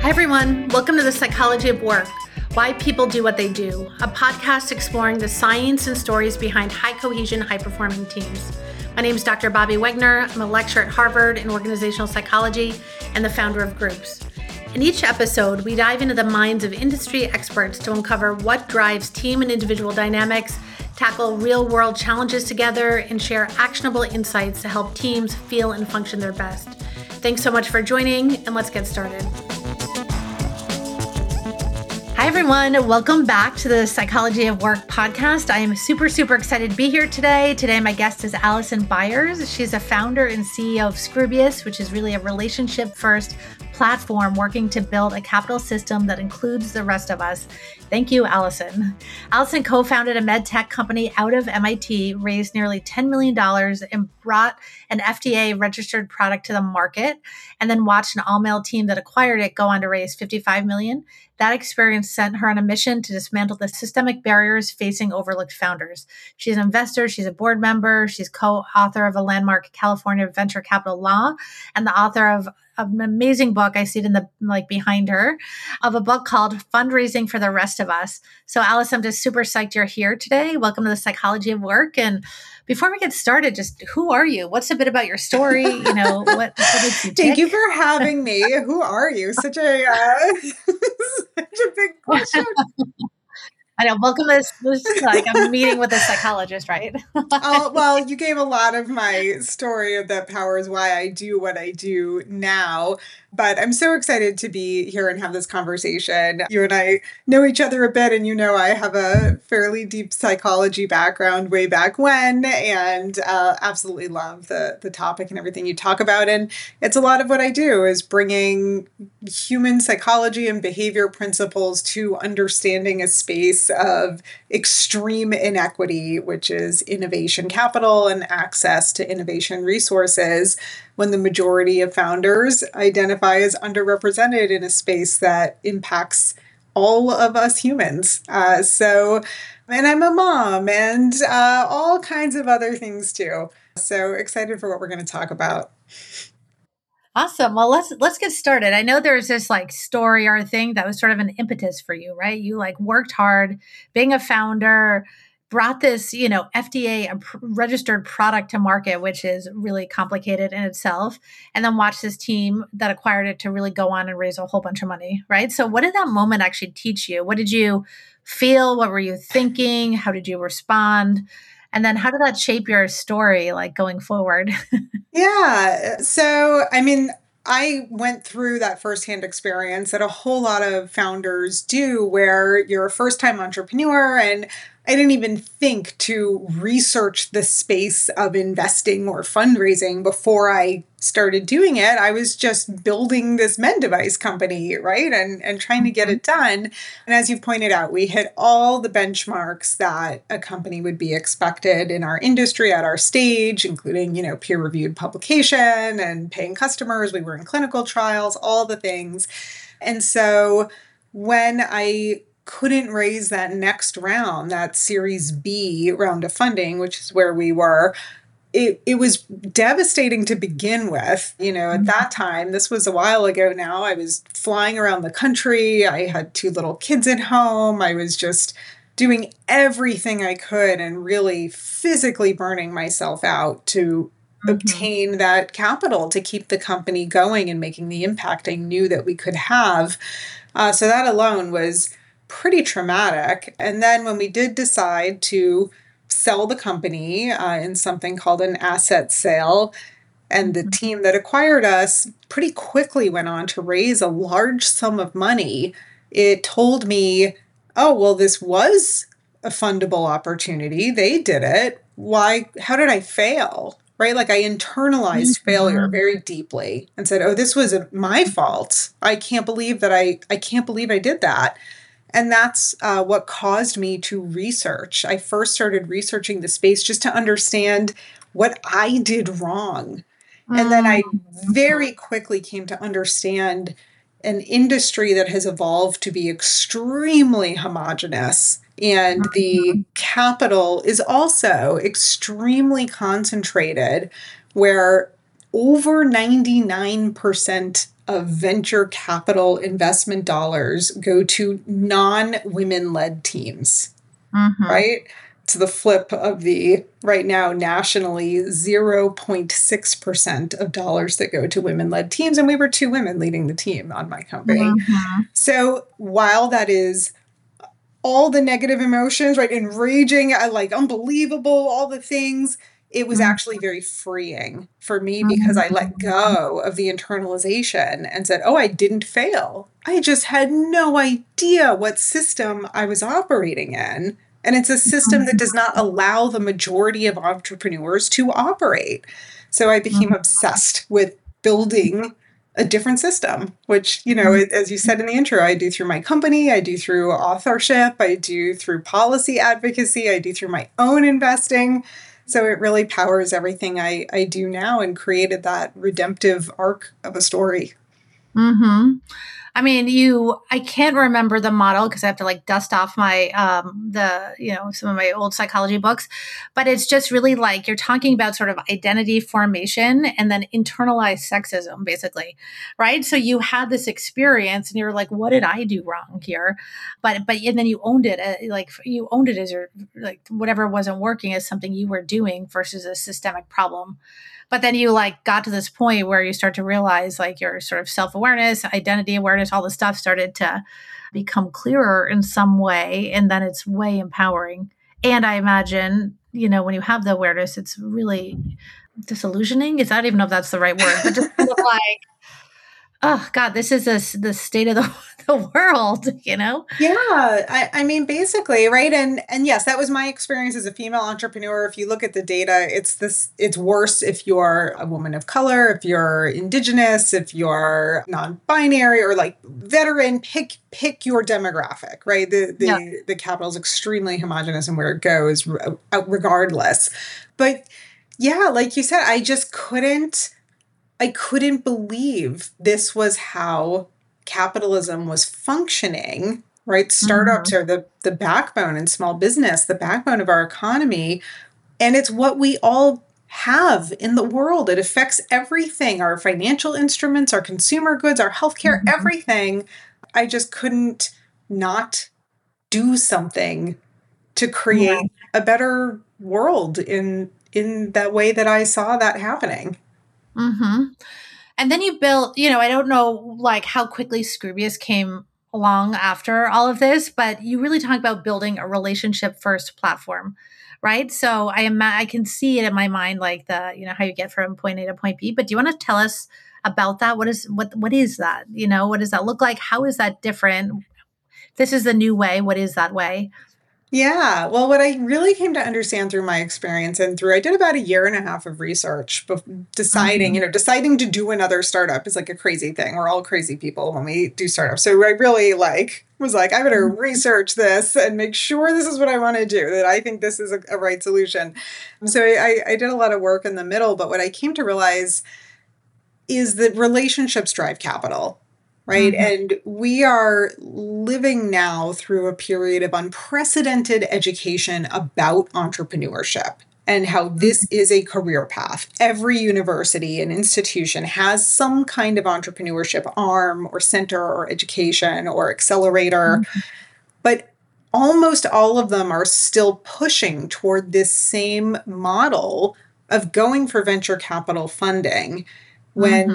Hi, everyone. Welcome to The Psychology of Work, Why People Do What They Do, a podcast exploring the science and stories behind high cohesion, high performing teams. My name is Dr. Bobby Wegner. I'm a lecturer at Harvard in organizational psychology and the founder of Groups. In each episode, we dive into the minds of industry experts to uncover what drives team and individual dynamics, tackle real-world challenges together, and share actionable insights to help teams feel and function their best. Thanks so much for joining, and let's get started. Hi, everyone. Welcome back to the Psychology of Work podcast. I am super excited to be here today. Today, my guest is Allison Byers. She's a founder and CEO of Scroobius, which is really a relationship-first platform working to build a capital system that includes the rest of us. Thank you, Allison. Allison co-founded a med tech company out of MIT, raised nearly $10 million, and brought an FDA-registered product to the market, and then watched an all-male team that acquired it go on to raise $55 million. That experience sent her on a mission to dismantle the systemic barriers facing overlooked founders. She's an investor, she's a board member, she's co-author of a landmark California venture capital law, and the author of an amazing book, I see it in the behind her, of a book called Fundraising for the Rest of Us. So Alice, I'm just super psyched you're here today. Welcome to the Psychology of Work. And before we get started, just who are you? What's a bit about your story? What makes you tick? Thank you for having me. Who are you? Such a big question. I know. Welcome to this like I'm meeting with a psychologist, right? Well, you gave a lot of my story of that powers why I do what I do now. But I'm so excited to be here and have this conversation. You and I know each other a bit, and I have a fairly deep psychology background way back when, and absolutely love the topic and everything you talk about. And it's a lot of what I do is bringing human psychology and behavior principles to understanding a space of extreme inequity, which is innovation capital and access to innovation resources, when the majority of founders identify as underrepresented in a space that impacts all of us humans. And I'm a mom and all kinds of other things too. So excited for what we're going to talk about. Awesome. Well, let's get started. I know there's this story or thing that was sort of an impetus for you, right? You worked hard being a founder, brought this, FDA registered product to market, which is really complicated in itself, and then watched this team that acquired it to really go on and raise a whole bunch of money, right? So what did that moment actually teach you? What did you feel? What were you thinking? How did you respond? And then how did that shape your story, going forward? Yeah. So, I went through that firsthand experience that a whole lot of founders do, where you're a first-time entrepreneur, and I didn't even think to research the space of investing or fundraising before I started doing it. I was just building this med device company, right? And trying to get it done. And as you pointed out, we hit all the benchmarks that a company would be expected in our industry at our stage, including, peer-reviewed publication and paying customers. We were in clinical trials, all the things. And so when I couldn't raise that next round, that Series B round of funding, which is where we were, it was devastating to begin with. At that time, this was a while ago now, I was flying around the country. I had 2 little kids at home. I was just doing everything I could and really physically burning myself out to obtain that capital to keep the company going and making the impact I knew that we could have. So that alone was pretty traumatic. And then when we did decide to sell the company in something called an asset sale, and the team that acquired us pretty quickly went on to raise a large sum of money, it told me, oh, well, this was a fundable opportunity. They did it. Why? How did I fail? Right? I internalized failure very deeply and said, oh, this was my fault. I can't believe that I can't believe I did that. And that's what caused me to research. I first started researching the space just to understand what I did wrong. And then I very quickly came to understand an industry that has evolved to be extremely homogenous. And the capital is also extremely concentrated, where over 99% of venture capital investment dollars go to non-women led teams, right? To the flip of the right now nationally 0.6% of dollars that go to women led teams. And we were 2 women leading the team on my company. So while that is all the negative emotions, right? Enraging, like unbelievable, all the things. It was actually very freeing for me because I let go of the internalization and said, oh, I didn't fail. I just had no idea what system I was operating in. And it's a system that does not allow the majority of entrepreneurs to operate. So I became obsessed with building a different system, which, as you said in the intro, I do through my company, I do through authorship, I do through policy advocacy, I do through my own investing. So it really powers everything I do now and created that redemptive arc of a story. I mean, I can't remember the model because I have to like dust off my, some of my old psychology books, but it's just really like you're talking about sort of identity formation and then internalized sexism, basically, right? So you had this experience and you're like, what did I do wrong here? But and then you owned it, you owned it as your, like, whatever wasn't working as something you were doing versus a systemic problem. But then you like got to this point where you start to realize like your sort of self-awareness, identity awareness, all the stuff started to become clearer in some way. And then it's way empowering. And I imagine, when you have the awareness, it's really disillusioning. I don't even know if that's the right word, but just kind of like, oh God, this is the state of the world, Yeah, I mean, basically, right? And yes, that was my experience as a female entrepreneur. If you look at the data, it's worse if you're a woman of color, if you're indigenous, if you're non-binary or like veteran, pick your demographic, right? The capital is extremely homogenous in where it goes regardless. But yeah, like you said, I couldn't believe this was how capitalism was functioning, right? Startups are the backbone in small business, the backbone of our economy. And it's what we all have in the world. It affects everything, our financial instruments, our consumer goods, our healthcare, everything. I just couldn't not do something to create a better world in that way that I saw that happening. And then you built, I don't know like how quickly Scroobius came along after all of this, but you really talk about building a relationship first platform, right? So I can see it in my mind, like how you get from point A to point B, but do you want to tell us about that? What is that? What does that look like? How is that different? This is the new way. What is that way? Yeah. Well, what I really came to understand through my experience and through, I did about 1.5 years of research deciding to do another startup is like a crazy thing. We're all crazy people when we do startups. So I really was like, I better research this and make sure this is what I want to do, that I think this is a right solution. So I did a lot of work in the middle, but what I came to realize is that relationships drive capital. Right. And we are living now through a period of unprecedented education about entrepreneurship and how this is a career path. Every university and institution has some kind of entrepreneurship arm or center or education or accelerator. But almost all of them are still pushing toward this same model of going for venture capital funding when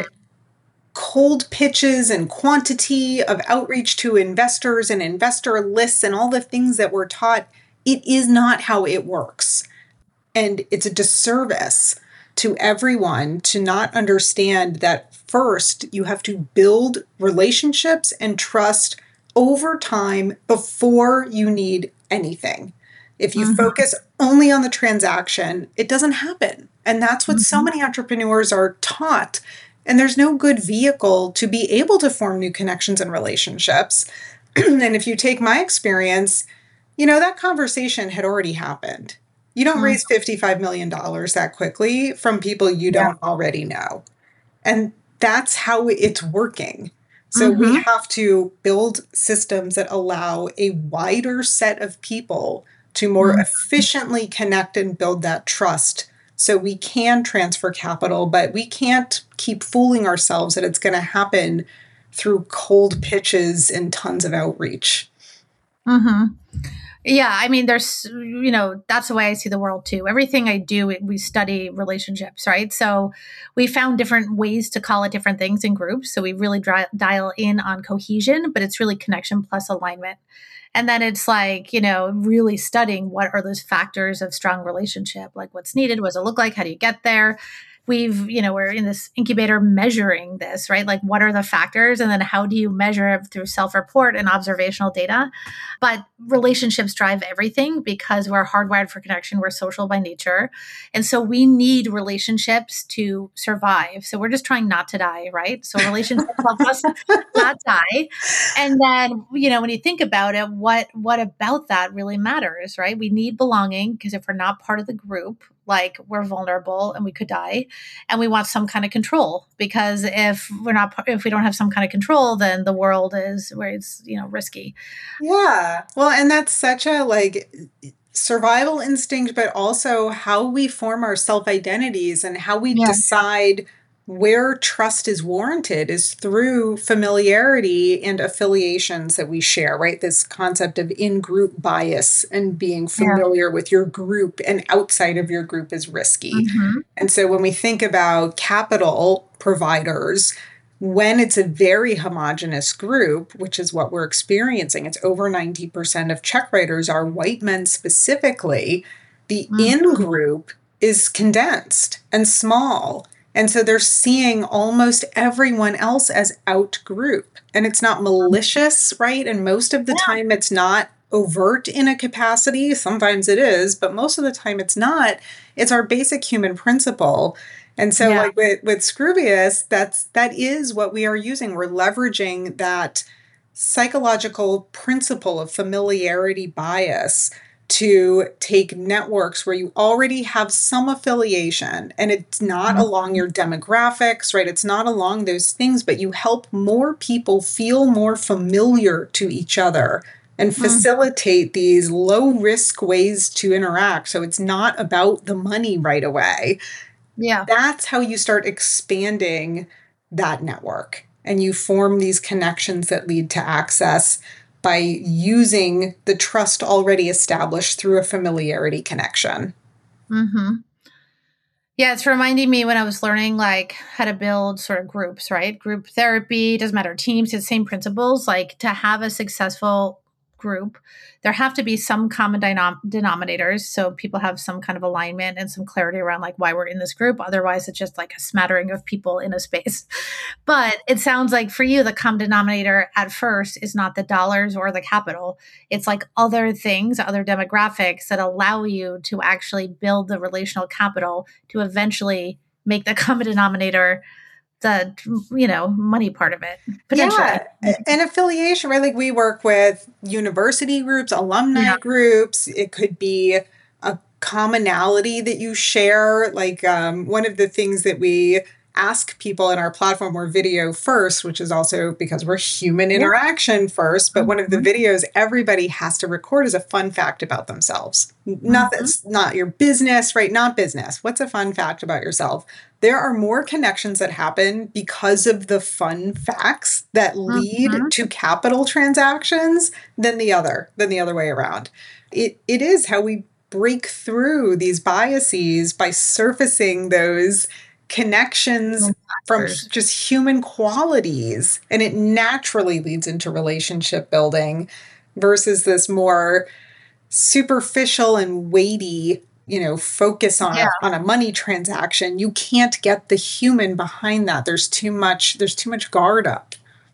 cold pitches and quantity of outreach to investors and investor lists and all the things that we're taught, it is not how it works. And it's a disservice to everyone to not understand that first you have to build relationships and trust over time before you need anything. If you focus only on the transaction, it doesn't happen. And that's what so many entrepreneurs are taught. And there's no good vehicle to be able to form new connections and relationships. And if you take my experience, that conversation had already happened. You don't raise $55 million that quickly from people you don't already know. And that's how it's working. So we have to build systems that allow a wider set of people to more efficiently connect and build that trust So we can transfer capital, but we can't keep fooling ourselves that it's going to happen through cold pitches and tons of outreach. Mm-hmm. Yeah, I mean, that's the way I see the world too. Everything I do, we study relationships, right? So we found different ways to call it different things in groups. So we really dial in on cohesion, but it's really connection plus alignment. And then it's like, really studying what are those factors of strong relationship, like what's needed, what does it look like, how do you get there? We're in this incubator measuring this, right? Like what are the factors? And then how do you measure it through self-report and observational data? But relationships drive everything because we're hardwired for connection. We're social by nature. And so we need relationships to survive. So we're just trying not to die, right? So relationships help us not die. And then, when you think about it, what about that really matters, right? We need belonging because if we're not part of the group, like we're vulnerable and we could die, and we want some kind of control because if we don't have some kind of control, then the world is where it's risky. Yeah. Well, and that's such a survival instinct, but also how we form our self identities and how we decide where trust is warranted is through familiarity and affiliations that we share, right? This concept of in-group bias and being familiar with your group and outside of your group is risky. Mm-hmm. And so when we think about capital providers, when it's a very homogenous group, which is what we're experiencing, it's over 90% of check writers are white men specifically, the in-group is condensed and small. And so they're seeing almost everyone else as out-group. And it's not malicious, right? And most of the time it's not overt in a capacity. Sometimes it is, but most of the time it's not. It's our basic human principle. And so with Scroobius, that is what we are using. We're leveraging that psychological principle of familiarity bias to take networks where you already have some affiliation, and it's not along your demographics, right? It's not along those things, but you help more people feel more familiar to each other and facilitate these low risk ways to interact. So it's not about the money right away. Yeah. That's how you start expanding that network, and you form these connections that lead to access by using the trust already established through a familiarity connection. Mm-hmm. Yeah, it's reminding me when I was learning how to build sort of groups, right? Group therapy, doesn't matter, teams, it's the same principles. Like to have a successful group, there have to be some common denominators. So people have some kind of alignment and some clarity around why we're in this group. Otherwise, it's just a smattering of people in a space. But it sounds like for you, the common denominator at first is not the dollars or the capital. It's other things, other demographics that allow you to actually build the relational capital to eventually make the common denominator the money part of it potentially. And affiliation, right? We work with university groups, alumni groups. It could be a commonality that you share. One of the things that we ask people in our platform, we're video first, which is also because we're human interaction first. But one of the videos everybody has to record is a fun fact about themselves. That's not your business, right? Not business. What's a fun fact about yourself? There are more connections that happen because of the fun facts that lead to capital transactions than the other way around. It is how we break through these biases by surfacing those connections from just human qualities, and it naturally leads into relationship building versus this more superficial and weighty focus on a money transaction. You can't get the human behind that. There's too much guard up.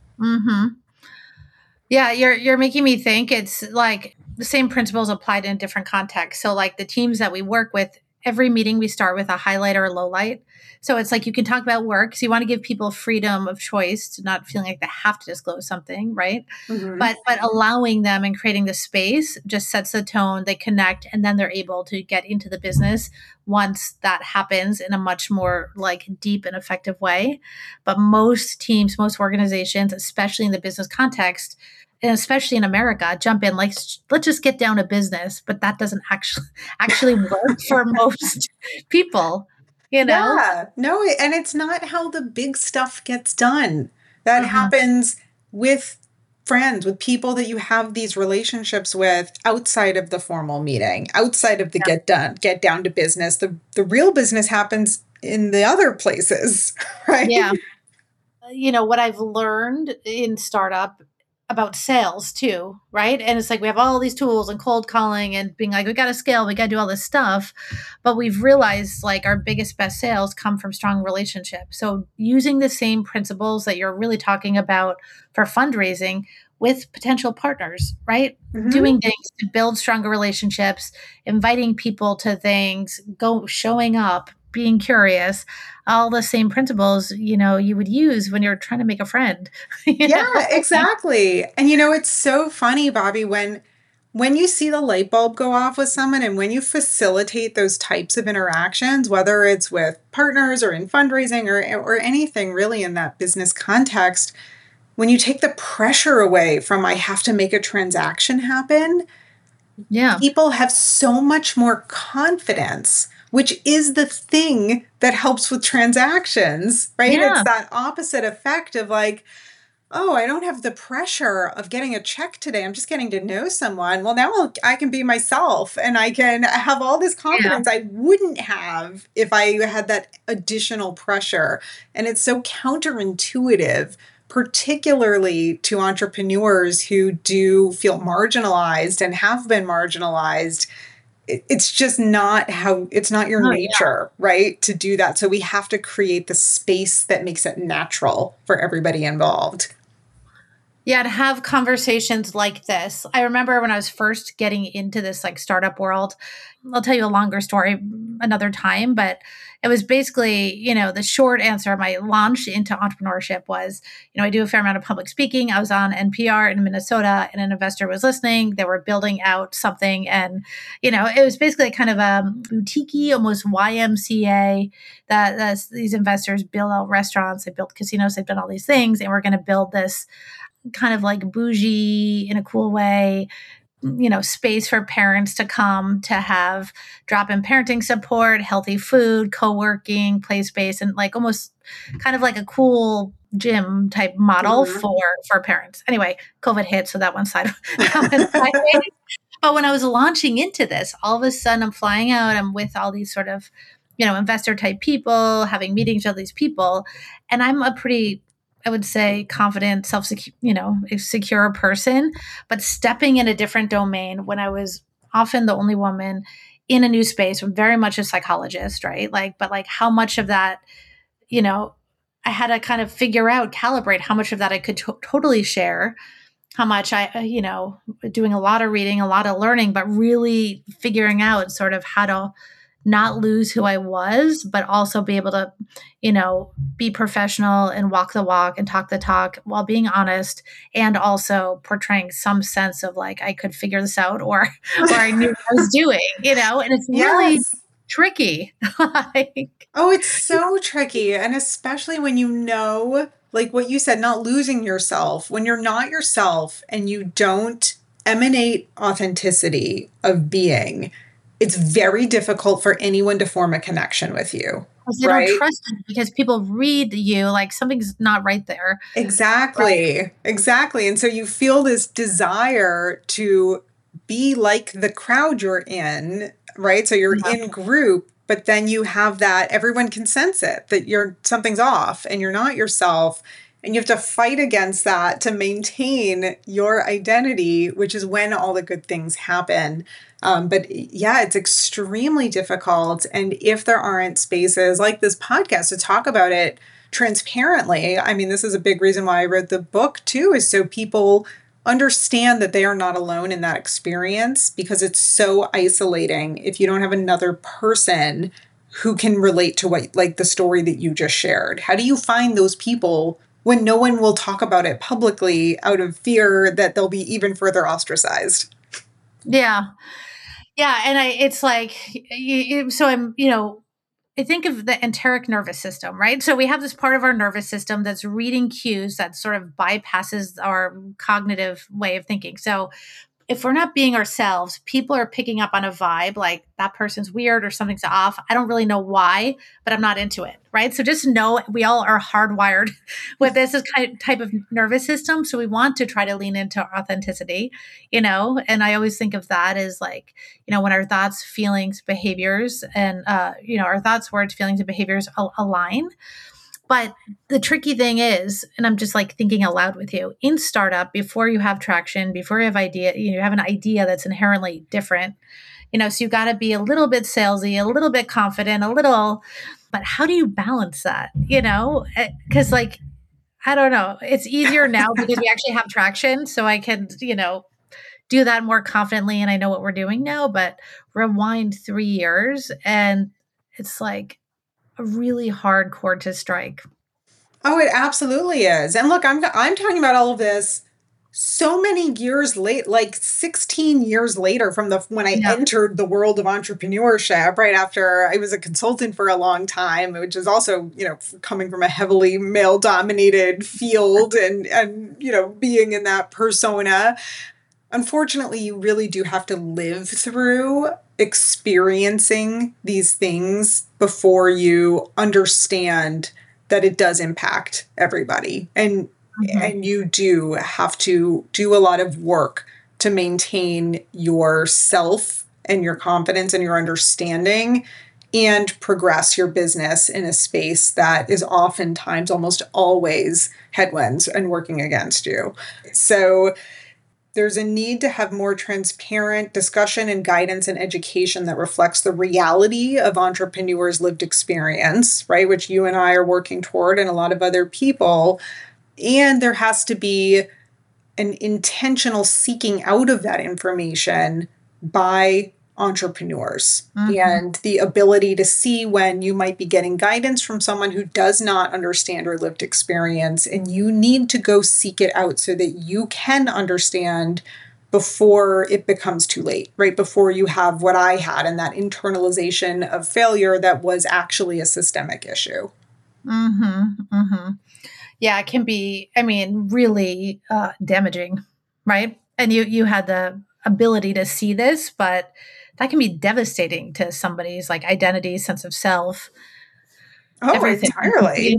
Yeah, you're making me think. It's the same principles applied in different contexts. So the teams that we work with, every meeting we start with a highlight or a low light. So it's you can talk about work. So you want to give people freedom of choice to not feeling like they have to disclose something, right? But allowing them and creating the space just sets the tone. They connect, and then they're able to get into the business once that happens in a much more deep and effective way. But most teams, most organizations, especially in the business context, and especially in America, jump in like, let's just get down to business. But that doesn't actually work for most people, you know? Yeah, no, and it's not how the big stuff gets done. That Uh-huh. happens with friends, with people that you have these relationships with outside of the formal meeting, outside of the Yeah. get down to business. The real business happens in the other places, right? Yeah. What I've learned in startup about sales too, right? And it's like we have all these tools and cold calling and being like, we got to scale, we got to do all this stuff. But we've realized like our biggest, best sales come from strong relationships. So using the same principles that you're really talking about for fundraising with potential partners, right? Hmm. Doing things to build stronger relationships, inviting people to things, showing up, being curious, all the same principles, you would use when you're trying to make a friend. you Yeah, know? exactly. And it's so funny, Bobby, when you see the light bulb go off with someone and when you facilitate those types of interactions, whether it's with partners or in fundraising or anything really in that business context, when you take the pressure away from I have to make a transaction happen, Yeah. people have so much more confidence, which is the thing that helps with transactions, right? It's Yeah. that opposite effect of like, oh, I don't have the pressure of getting a check today. I'm just getting to know someone. Well, now I can be myself and I can have all this Yeah. confidence I wouldn't have if I had that additional pressure. And it's so counterintuitive, particularly to entrepreneurs who do feel marginalized and have been marginalized. It's just not it's not your Oh, yeah. nature, right? To do that. So we have to create the space that makes it natural for everybody involved. Yeah, to have conversations like this. I remember when I was first getting into this like startup world. I'll tell you a longer story another time, but it was basically, the short answer. My launch into entrepreneurship was, I do a fair amount of public speaking. I was on NPR in Minnesota and an investor was listening. They were building out something. And, it was basically kind of a boutique, almost YMCA that these investors build out restaurants, they built casinos, they've done all these things. And we're going to build this kind of like bougie in a cool way, space for parents to come to have drop-in parenting support, healthy food, co-working, play space, and like almost kind of like a cool gym type model Mhm. for parents. Anyway, COVID hit, so that one side that went sideways. But when I was launching into this, all of a sudden I'm flying out, I'm with all these sort of, investor type people, having meetings with all these people, and I'm a pretty, I would say, confident, secure person, but stepping in a different domain when I was often the only woman in a new space, very much a psychologist, right? But like how much of that, you know, I had to kind of figure out, calibrate how much of that I could totally share, how much doing a lot of reading, a lot of learning, but really figuring out sort of how to not lose who I was, but also be able to, be professional and walk the walk and talk the talk while being honest and also portraying some sense of like I could figure this out or I knew what I was doing, and it's really Yes. tricky. like, Oh, it's so tricky. And especially when like what you said, not losing yourself, when you're not yourself and you don't emanate authenticity of being, it's very difficult for anyone to form a connection with you, because they don't right? trust it because people read you like something's not right there. Right. Exactly. Exactly. And so you feel this desire to be like the crowd you're in, right? So you're Yeah. in group, but then you have that everyone can sense it that something's off and you're not yourself. And you have to fight against that to maintain your identity, which is when all the good things happen. But yeah, it's extremely difficult. And if there aren't spaces like this podcast to talk about it, transparently. I mean, this is a big reason why I wrote the book too, is so people understand that they are not alone in that experience because it's so isolating if you don't have another person who can relate to what, like the story that you just shared. How do you find those people when no one will talk about it publicly out of fear that they'll be even further ostracized? Yeah. Yeah. And it's like, so I'm, I think of the enteric nervous system, right? So we have this part of our nervous system that's reading cues that sort of bypasses our cognitive way of thinking. So if we're not being ourselves, people are picking up on a vibe like that person's weird or something's off. I don't really know why, but I'm not into it. Right. So just know we all are hardwired with this type of nervous system. So we want to try to lean into authenticity, and I always think of that as like, when our thoughts, feelings, behaviors, and, our thoughts, words, feelings, and behaviors align. But the tricky thing is, and I'm just like thinking out loud with you, in startup, before you have traction, before you have you have an idea that's inherently different, so you got to be a little bit salesy, a little bit confident, but how do you balance that? Because like, I don't know, it's easier now because we actually have traction. So I can, do that more confidently and I know what we're doing now, but rewind 3 years and it's like, a really hard chord to strike. Oh, it absolutely is. And look, I'm talking about all of this so many years late, like 16 years later from when I entered the world of entrepreneurship, right after I was a consultant for a long time, which is also, coming from a heavily male dominated field and, being in that persona. Unfortunately, you really do have to live through experiencing these things before you understand that it does impact everybody. And you do have to do a lot of work to maintain yourself and your confidence and your understanding and progress your business in a space that is oftentimes, almost always, headwinds and working against you. So there's a need to have more transparent discussion and guidance and education that reflects the reality of entrepreneurs' lived experience, right? Which you and I are working toward and a lot of other people. And there has to be an intentional seeking out of that information by entrepreneurs and the ability to see when you might be getting guidance from someone who does not understand your lived experience, and you need to go seek it out so that you can understand before it becomes too late, right? Before you have what I had and that internalization of failure that was actually a systemic issue. Yeah, it can be, really damaging, right? And you had the ability to see this, but that can be devastating to somebody's like identity, sense of self. Oh, everything. Entirely.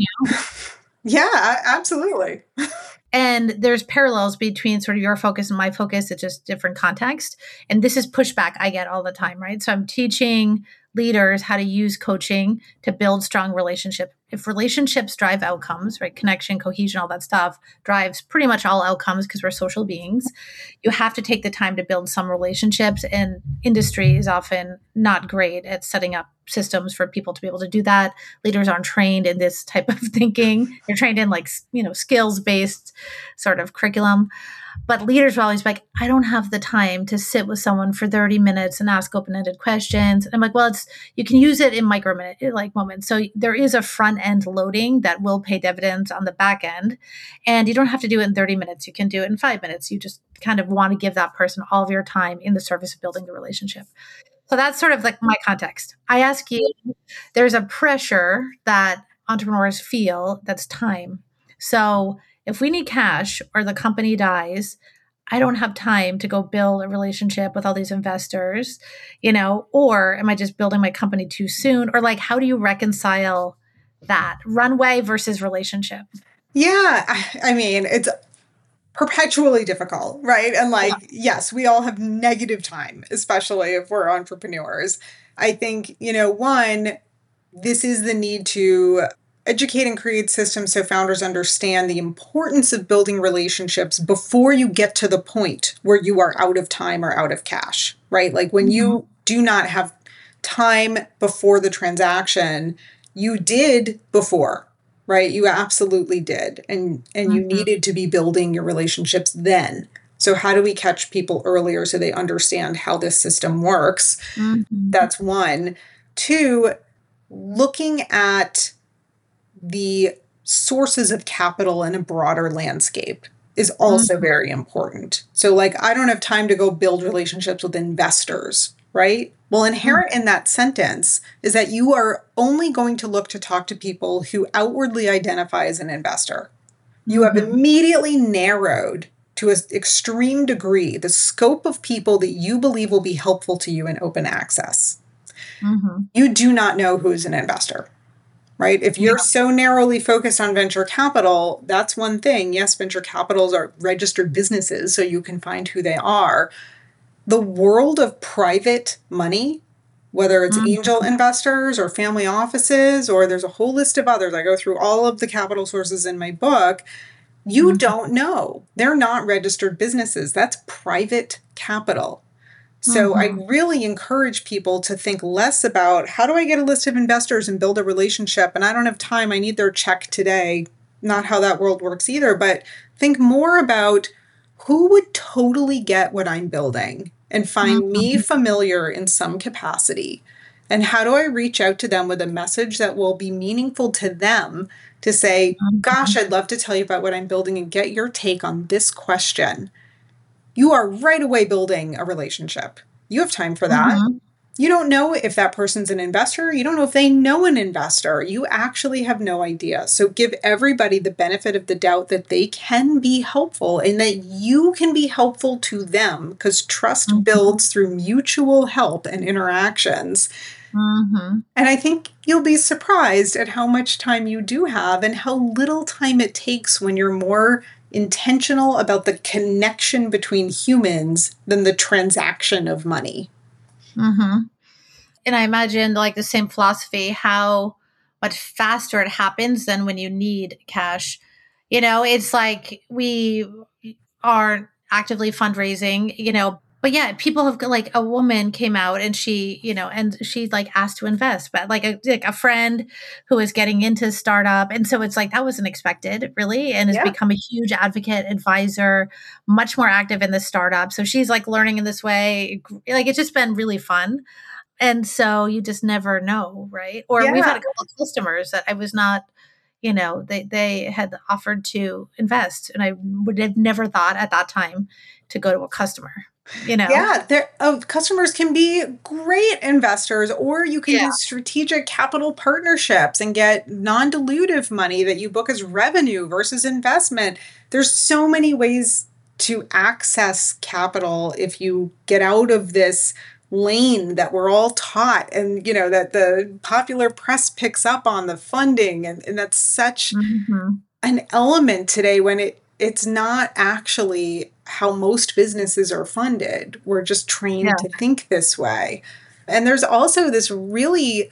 Yeah, absolutely. And there's parallels between sort of your focus and my focus. It's just different context. And this is pushback I get all the time, right? So I'm teaching leaders how to use coaching to build strong relationships. If relationships drive outcomes, right? Connection, cohesion, all that stuff drives pretty much all outcomes because we're social beings. You have to take the time to build some relationships, and industry is often not great at setting up systems for people to be able to do that. Leaders aren't trained in this type of thinking. They're trained in skills-based sort of curriculum. But leaders will always be like, I don't have the time to sit with someone for 30 minutes and ask open-ended questions. And I'm like, well, you can use it in moments. So there is a front-end loading that will pay dividends on the back end. And you don't have to do it in 30 minutes. You can do it in 5 minutes. You just kind of want to give that person all of your time in the service of building the relationship. So that's sort of like my context. I ask you, there's a pressure that entrepreneurs feel that's time. So if we need cash or the company dies, I don't have time to go build a relationship with all these investors, or am I just building my company too soon? Or like, how do you reconcile that runway versus relationship? Yeah. It's perpetually difficult, right? And yes, we all have negative time, especially if we're entrepreneurs. I think, one, this is the need to educate and create systems so founders understand the importance of building relationships before you get to the point where you are out of time or out of cash, right? Like when you do not have time before the transaction, you did before, right? You absolutely did. And you needed to be building your relationships then. So how do we catch people earlier so they understand how this system works? That's one. Two, looking at the sources of capital in a broader landscape is also very important. So I don't have time to go build relationships with investors, right? Well, inherent in that sentence is that you are only going to look to talk to people who outwardly identify as an investor. You have immediately narrowed to an extreme degree the scope of people that you believe will be helpful to you in open access. You do not know who's an investor, right? If you're so narrowly focused on venture capital, that's one thing. Yes, venture capitals are registered businesses, so you can find who they are. The world of private money, whether it's angel investors or family offices, or there's a whole list of others, I go through all of the capital sources in my book, you don't know. They're not registered businesses. That's private capital. So I really encourage people to think less about how do I get a list of investors and build a relationship? And I don't have time. I need their check today. Not how that world works either. But think more about who would totally get what I'm building and find me familiar in some capacity. And how do I reach out to them with a message that will be meaningful to them to say, gosh, I'd love to tell you about what I'm building and get your take on this question. You are right away building a relationship. You have time for that. You don't know if that person's an investor. You don't know if they know an investor. You actually have no idea. So give everybody the benefit of the doubt that they can be helpful and that you can be helpful to them, because trust builds through mutual help and interactions. And I think you'll be surprised at how much time you do have and how little time it takes when you're more intentional about the connection between humans than the transaction of money. And I imagine like the same philosophy, how much faster it happens than when you need cash. You know, it's like we are actively fundraising, you know, but yeah, people have like a woman came out and she, you know, and she like asked to invest, but like a friend who is getting into startup. And so it's like, that wasn't expected really. And has become a huge advocate, advisor, much more active in the startup. So she's like learning in this way. Like it's just been really fun. And so you just never know, right? Or we've had a couple of customers that I was not, you know, they had offered to invest and I would have never thought at that time to go to a customer, you know? Yeah, customers can be great investors, or you can do strategic capital partnerships and get non-dilutive money that you book as revenue versus investment. There's so many ways to access capital if you get out of this lane that we're all taught and, you know, that the popular press picks up on the funding. And that's such an element today when it's not actually how most businesses are funded. We're just trained to think this way. And there's also this really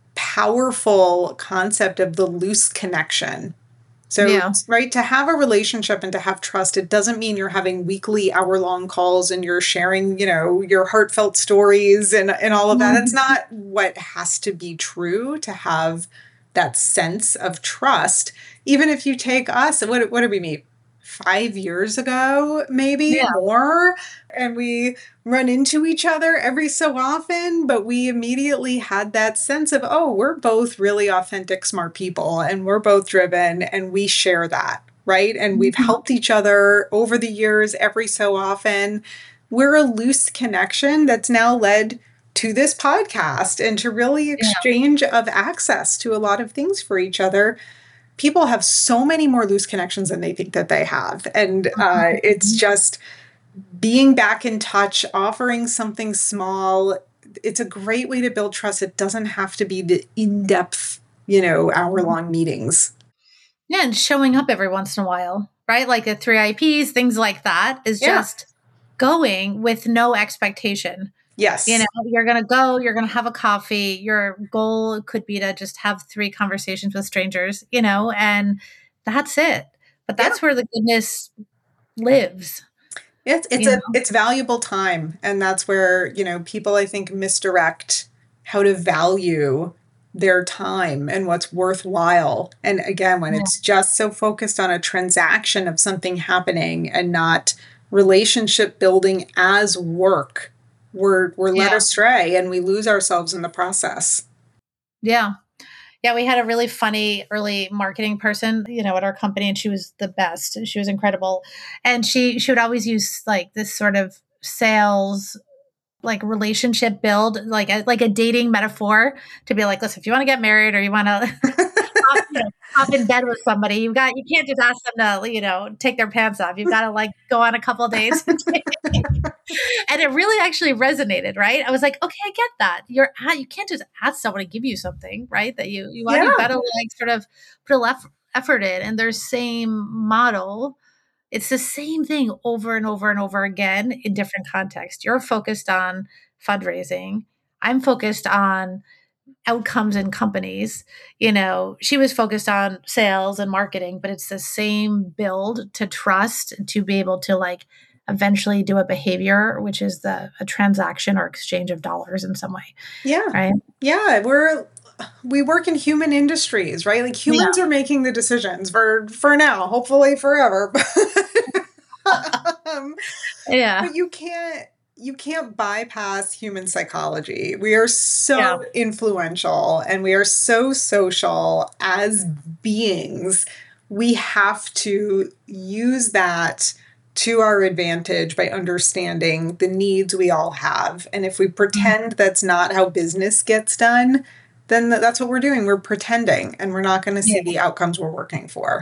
powerful concept of the loose connection. So, right, to have a relationship and to have trust, it doesn't mean you're having weekly hour-long calls and you're sharing, you know, your heartfelt stories and all of that. That's not what has to be true to have that sense of trust. Even if you take us, what did we meet? 5 years ago, maybe more. And we run into each other every so often, but we immediately had that sense of, oh, we're both really authentic, smart people, and we're both driven, and we share that, right? And we've helped each other over the years every so often. We're a loose connection that's now led to this podcast and to really exchange of access to a lot of things for each other. People have so many more loose connections than they think that they have. And it's just being back in touch, offering something small. It's a great way to build trust. It doesn't have to be the in-depth, you know, hour-long meetings. Yeah, and showing up every once in a while, right? Like the 3 IPs, things like that is just going with no expectation. Yes. You know, you're going to go, you're going to have a coffee. Your goal could be to just have 3 conversations with strangers, you know, and that's it. But that's where the goodness lives. It's valuable time. And that's where, you know, people, I think, misdirect how to value their time and what's worthwhile. And again, when it's just so focused on a transaction of something happening and not relationship building as work, we're led astray and we lose ourselves in the process. Yeah. Yeah, we had a really funny early marketing person, you know, at our company, and she was the best. She was incredible. And she would always use like this sort of sales like relationship build, like a dating metaphor to be like, listen, if you want to get married or you want to hop in bed with somebody, you can't just ask them to, take their pants off. You've got to like go on a couple of dates. And it really actually resonated, right? I was like, okay, I get that. You can't just ask someone to give you something, right? That you want to better like sort of put a effort in, and their same model. It's the same thing over and over and over again in different contexts. You're focused on fundraising. I'm focused on outcomes in companies. She was focused on sales and marketing, but it's the same build to trust, to be able to like eventually do a behavior, which is a transaction or exchange of dollars in some way. Yeah. Right. Yeah. We work in human industries, right? Like humans are making the decisions for now, hopefully forever. But you can't bypass human psychology. We are so influential and we are so social as beings. We have to use that to our advantage by understanding the needs we all have. And if we pretend that's not how business gets done, then that's what we're doing. We're pretending, and we're not going to see the outcomes we're working for.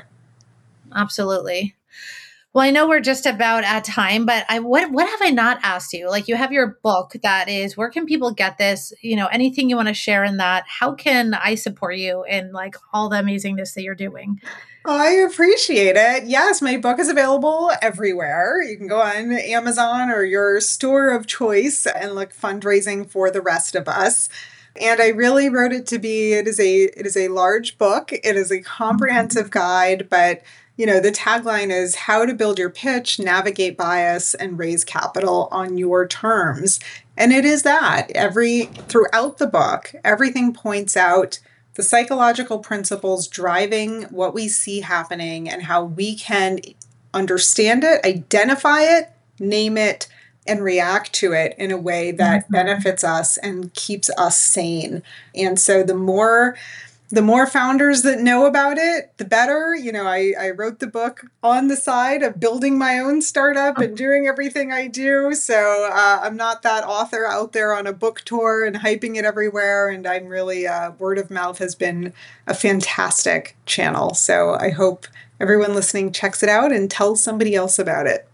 Absolutely. Well, I know we're just about at time, but what have I not asked you? Like, you have your book that is, where can people get this? Anything you want to share in that? How can I support you in like all the amazingness that you're doing? I appreciate it. Yes, my book is available everywhere. You can go on Amazon or your store of choice and look Fundraising for the Rest of Us. And I really wrote it to be, it is a large book. It is a comprehensive guide, but the tagline is how to build your pitch, navigate bias, and raise capital on your terms. And it is that. Throughout the book, everything points out the psychological principles driving what we see happening and how we can understand it, identify it, name it, and react to it in a way that benefits us and keeps us sane. And so the more founders that know about it, the better. I wrote the book on the side of building my own startup and doing everything I do. So I'm not that author out there on a book tour and hyping it everywhere. And I'm really, word of mouth has been a fantastic channel. So I hope everyone listening checks it out and tells somebody else about it.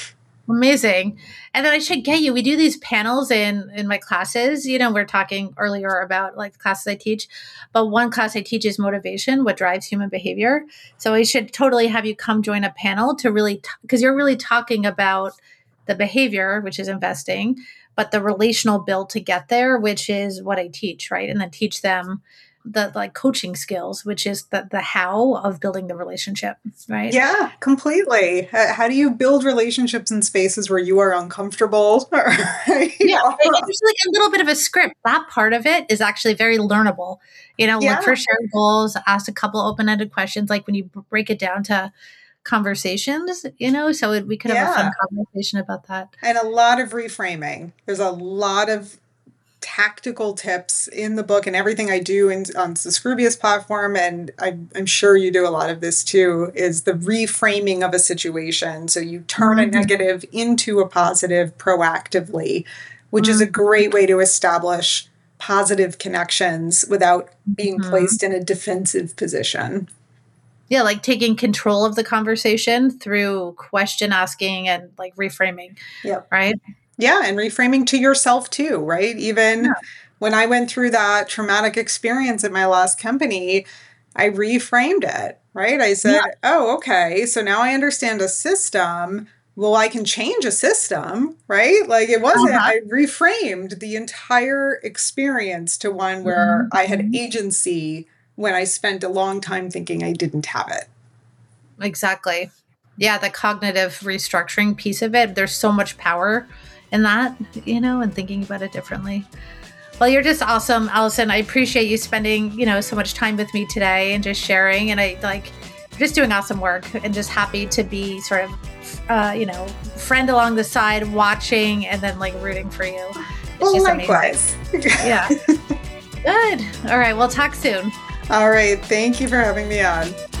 Amazing. And then I should get you, we do these panels in my classes. We're talking earlier about like the classes I teach, but one class I teach is motivation, what drives human behavior. So I should totally have you come join a panel to really, because you're really talking about the behavior, which is investing, but the relational build to get there, which is what I teach, right? And then teach them the like coaching skills, which is the how of building the relationship, right? Yeah, completely. How do you build relationships in spaces where you are uncomfortable? Right? Yeah, it's like a little bit of a script. That part of it is actually very learnable. Look for shared goals, ask a couple open-ended questions, like when you break it down to conversations, so we could have a fun conversation about that. And a lot of reframing. There's a lot of tactical tips in the book, and everything I do on the Scroobius platform, and I'm sure you do a lot of this too, is the reframing of a situation. So you turn a negative into a positive proactively, which is a great way to establish positive connections without being placed in a defensive position. Yeah, like taking control of the conversation through question asking and like reframing. Yeah. Right? Yeah, and reframing to yourself too, right? Even when I went through that traumatic experience at my last company, I reframed it, right? I said, oh, okay, so now I understand a system. Well, I can change a system, right? Like it wasn't, I reframed the entire experience to one where I had agency when I spent a long time thinking I didn't have it. Exactly. Yeah, the cognitive restructuring piece of it, there's so much power in that, and thinking about it differently. Well, you're just awesome, Allison. I appreciate you spending, so much time with me today and just sharing. And you're just doing awesome work, and just happy to be sort of, friend along the side, watching and then like rooting for you. Well, likewise. Yeah. Good. All right. We'll talk soon. All right. Thank you for having me on.